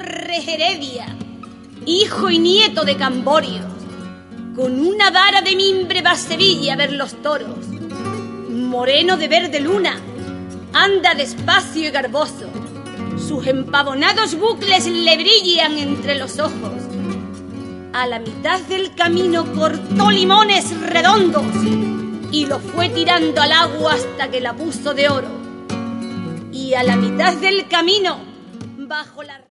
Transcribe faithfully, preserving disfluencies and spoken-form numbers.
Torres Heredia, hijo y nieto de Camborios, con una vara de mimbre va a Sevilla a ver los toros. Moreno de verde luna, anda despacio y garboso, sus empavonados bucles le brillan entre los ojos. A la mitad del camino cortó limones redondos y lo fue tirando al agua hasta que la puso de oro. Y a la mitad del camino, bajo la...